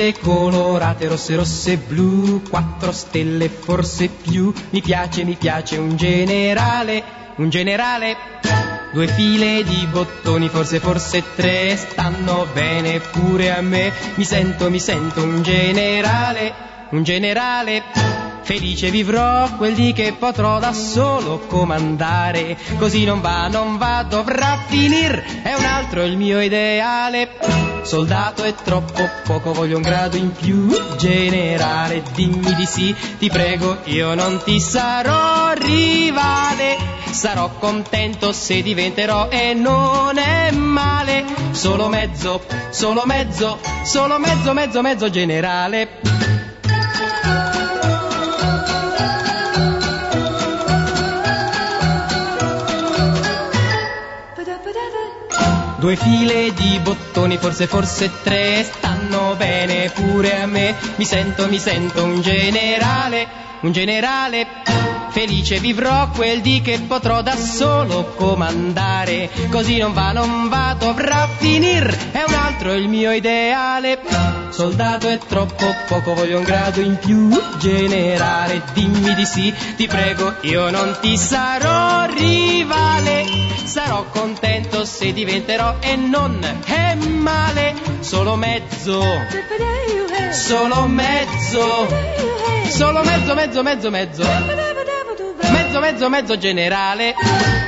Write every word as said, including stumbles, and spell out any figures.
tutte colorate, rosse, rosse e blu, quattro stelle forse più. Mi piace, mi piace un generale, un generale. Due file di bottoni, forse, forse tre, stanno bene pure a me. Mi sento, mi sento un generale, un generale. Felice vivrò quel dì che potrò da solo comandare. Così non va, non va, dovrà finir, è un altro il mio ideale. Soldato è troppo poco, voglio un grado in più. Generale, dimmi di sì, ti prego, io non ti sarò rivale. Sarò contento se diventerò e non è male. Solo mezzo, solo mezzo, solo mezzo, mezzo, mezzo generale. Due file di bottoni, forse, forse tre, stanno bene pure a me. Mi sento, mi sento un generale, un generale. Felice vivrò quel dì che potrò da solo comandare. Così non va, non va, dovrà finir, è un altro il mio ideale. Soldato è troppo poco, voglio un grado in più. Generale, dimmi di sì, ti prego, io non ti sarò rivale. Sarò contento se diventerò e non è male. Solo mezzo, solo mezzo, solo mezzo, mezzo, mezzo, mezzo. Mezzo, mezzo, mezzo generale.